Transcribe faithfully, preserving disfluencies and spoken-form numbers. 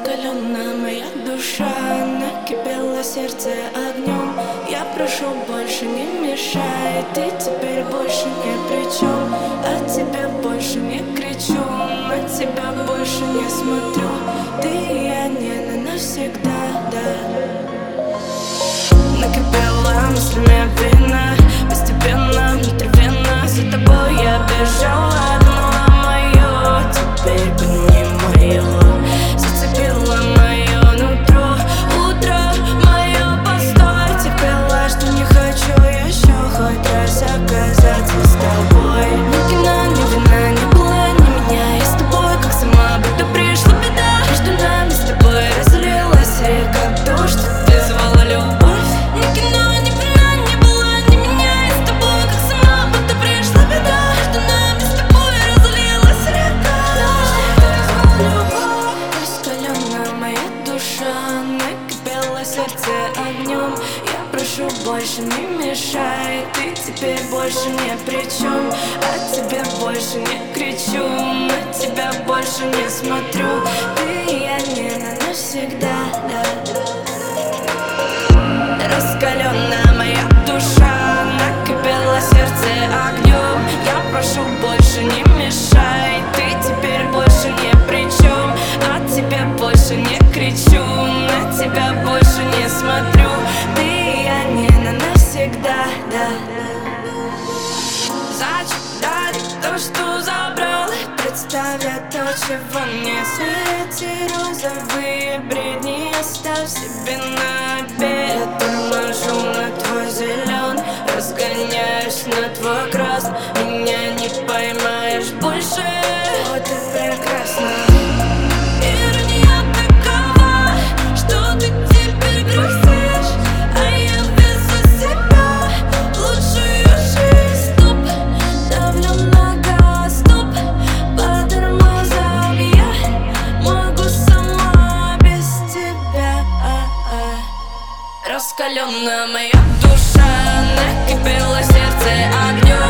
Раскаленная моя душа, накипело сердце огнем. Я прошу, больше не мешай, ты теперь больше ни при чем. От тебя больше не кричу, на тебя больше не смотрю. Ты и я не на навсегда, да. Накипела мыслями вина, постепенно, внутривенно. За тобой я бежала, одно мое, теперь поднимай его. Зацепила мое нутро, утро мое, постой. Терпела, что не хочу еще хоть раз оказаться с тобой. Ни кино, ни вина, ни было, ни меня. Я с тобой, как сама будто пришла беда. Между нами с тобой разлилась река, то, что ты звала любовь. Ни кино, ни вина, ни было, ни меня. Я с тобой, как сама будто пришла беда. Между нами с тобой разлилась река, то, что ты звала любовь. Раскаленная моя душа, накипело сердце огнем. Я прошу, больше не мешай, ты теперь больше ни при чем. От тебя больше не кричу, на тебя больше не смотрю. Ты и я не на навсегда, да. Раскаленная моя душа, накипело сердце огнем. Я прошу, больше не мешай, ты теперь больше ни при чем. От тебя больше не кричу, на тебя больше не смотрю. Ты и я не на навсегда, да. Зачем дарить то, что забрал? Представь то, чего нет. Все эти розовые бредни оставь себе на обед. Я торможу на твой зелен, разгоняюсь на твой красный. Меня не поймаешь больше, вот и прекрасно. Ирония такова, что ты теперь грустишь, а я везу себя лучшую жизнь. Стоп, давлю на газ, стоп, по тормозам. Я могу сама без тебя. Раскаленная моя душа, накипело сердце огнем.